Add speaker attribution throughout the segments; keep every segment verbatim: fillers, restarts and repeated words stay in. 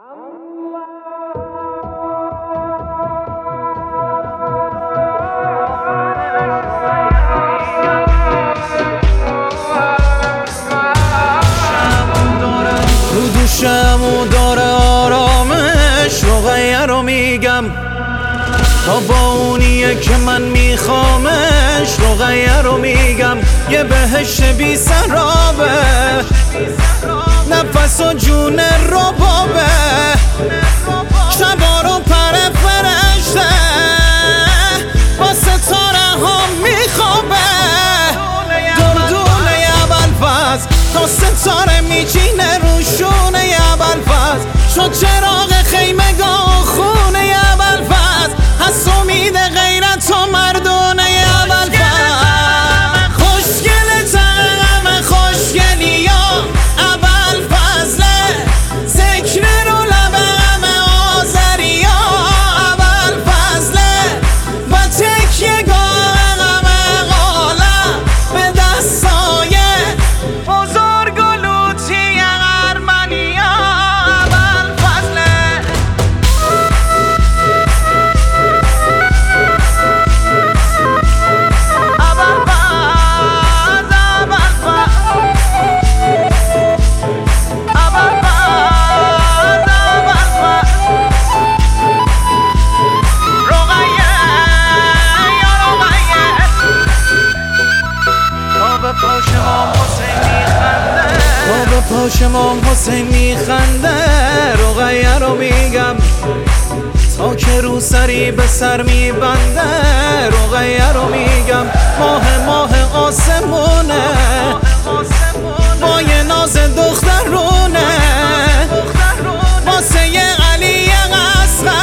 Speaker 1: رو دوشمو داره آرامش، رقیه رو میگم تا با اونیه که من میخوامش. رقیه رو میگم یه بهشت بی سرابه، نفس و جون ربابه، شبا رو پر فرشته با ستاره ها میخوابه. دردونه ابوالفضل تا ستاره میچینه روشونه ابوالفضل، شد چراغ خیمگاه خونه ابوالفضل، هست امید غیرت و مردونه ابوالفضل. خوشگل تغم خوشگلی یا ابوالفضل، ذکر رو لبم آذری یا ابوالفضل، با تکیه گاه غم قالم به دستای بزرگ و لوتی ارمنی یا ابوالفضل. پاش امام حسین میخنده، رقیه رو میگم تا که رو سری به سر میبنده. رقیه رو میگم ماه ماه آسمونه، با یه ناز دخترونه، واسه علی اصغر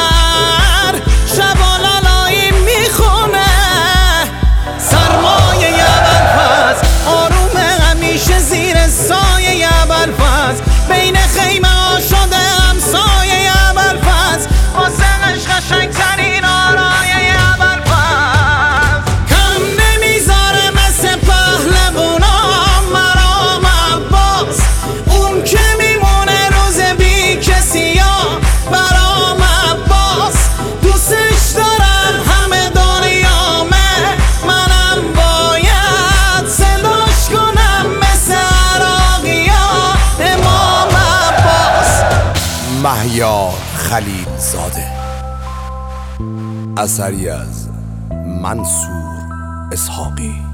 Speaker 1: شبا لالایی میخونه. سرمایه ابوالفضل آرومه همیشه زیر سایه ابوالفضل، بین خیمه ها شده همسایه ابوالفضل، واسه عشق قشنگترین آرایه ابوالفضل. کم نمیذاره مثل پهلوونا مرام عباس، اون که میمونه روز بی کسی یا برام عباس. دوستش دارم همه دنیامه، منم باید صداش کنم مثل عراقی یا امام عباس.
Speaker 2: مهیار خلیل زاده، اثری از منصور اسحاقی.